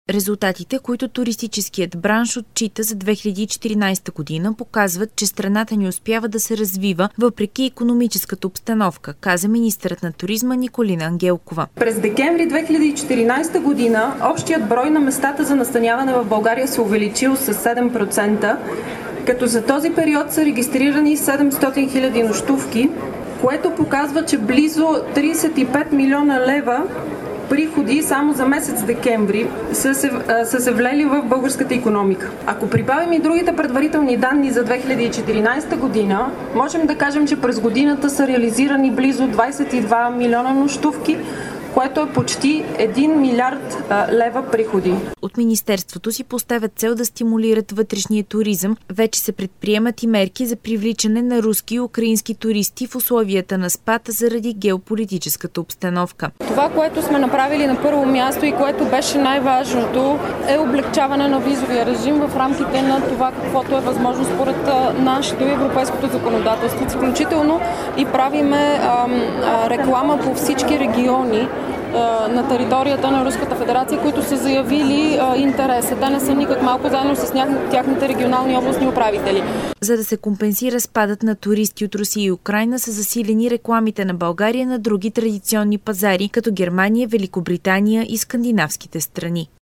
Резултатите, които туристическият бранш отчита за 2014 година, показват, че страната ни успява да се развива въпреки икономическата обстановка, каза министърът на туризма Николина Ангелкова. През декември 2014 година общият брой на местата за настаняване в България се увеличил с 7%, като за този период са регистрирани 700 000 нощувки, което показва, че близо 35 милиона лева приходи само за месец декември са се влели в българската икономика. Ако прибавим и другите предварителни данни за 2014 година, можем да кажем, че през годината са реализирани близо 22 милиона нощувки, което е почти 1 милиард лева приходи. От министерството си поставят цел да стимулират вътрешния туризъм. Вече се предприемат и мерки за привличане на руски и украински туристи в условията на спад заради геополитическата обстановка. Това, което сме направили на първо място и което беше най-важното, е облекчаване на визовия режим в рамките на това, каквото е възможно според нашето и европейското законодателство. Включително и правиме реклама по всички региони на територията на Руската федерация, които са заявили интереса. Те не са никак малко, заедно с тяхните регионални областни управители. За да се компенсира спадът на туристи от Русия и Украйна, са засилени рекламите на България на други традиционни пазари, като Германия, Великобритания и скандинавските страни.